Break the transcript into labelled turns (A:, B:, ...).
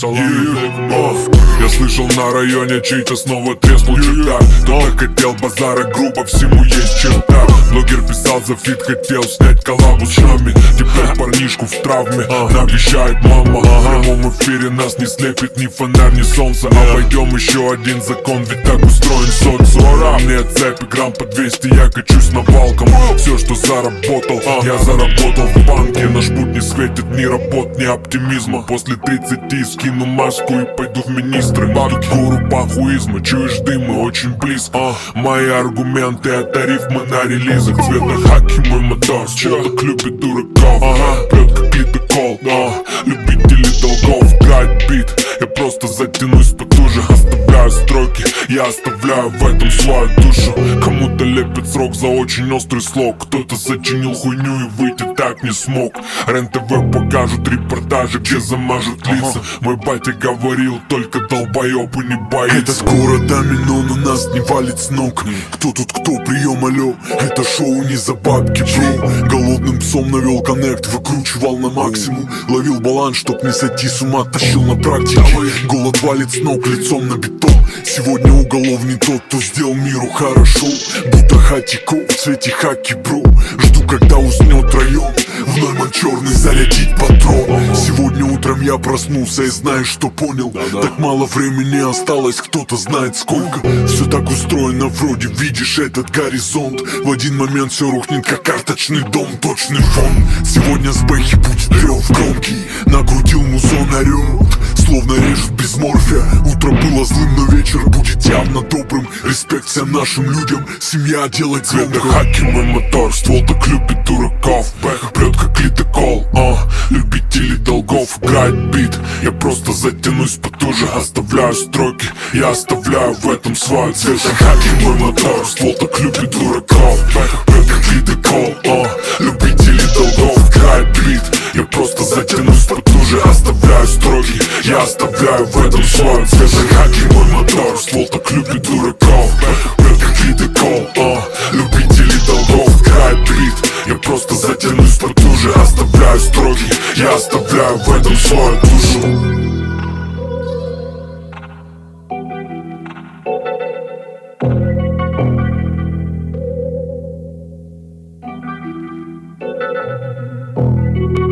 A: Я слышал, на районе чей-то снова треснул чертак. Кто-то хотел базара грубо, всему есть черта. Блогер писал за фит, хотел снять коллабу с нами. Теперь парнишку в травме навещает мама. В прямом эфире нас не слепит ни фонарь, ни солнце. Обойдем еще один закон, ведь так устроен социум. Мне цепи грамм по 200, я качусь навалком. Все, что заработал, я заработал в банке. Наш путь не светит ни работ, ни оптимизма. После 30 скину маску и пойду в министры. Тут гуру пахуизма, чуешь дым, мы очень близко. Мои аргументы, это рифмы на релизах. Цвет на хаке, мой мотор, челок любит дураков. Прет как ледокол, любители долгов. Играет бит, я просто затянусь потуже. Оставляю строки, я оставляю в этом свою душу. Кому-то лепит срок за очень острый слог. Кто-то сочинил хуйню и выйти так не смог. РЕН-ТВ покажут репортажи, где замажут лица. Мой батя говорил, только долбоёбы не боится.
B: Это скоро домино, но нас не валит с ног. Кто тут кто, прием, алло. Это шоу не за бабки, бро. Голодным псом навел коннект, выкручивал на максимум. Ловил баланс, чтоб не сойти с ума, тащил на практике. Голод валит с ног, лицом на бетон. Сегодня уголовный тот, кто сделал миру хорошо. Будто хатико в цвете хаки, бро. Жду, когда уснет район. В 0 черный зарядить патрон. Сегодня утром я проснулся и знаешь, что понял. Так мало времени осталось, кто-то знает сколько. Все так устроено, вроде видишь этот горизонт. В один момент все рухнет, как карточный дом. Точный фон. Сегодня с бэхи будет рев громкий. Накрутил музон, орет, словно режет без морфия. Утро было злым, но вечер будет явно добрым. Респект всем нашим людям, семья делает громко.
A: Хаки, мой мотор, ствол так любит дураков. Бэх прет как ледокол, любители долгов. Играет бит, я просто затянусь потуже. Оставляю строки, я оставляю в этом свой цвет. Хаки, мой мотор, ствол так любит дураков. Бэх прет как ледокол, любители долгов. Играет бит, я просто затянусь потуже. Оставляю строки, я оставляю в этом свой цвет. Хаки, мой мотор, ствол так любит дураков. Бэх прет как ледокол, любители долгов. Играет бит, я просто затянусь потуже. Оставляю строки, я оставляю в этом свой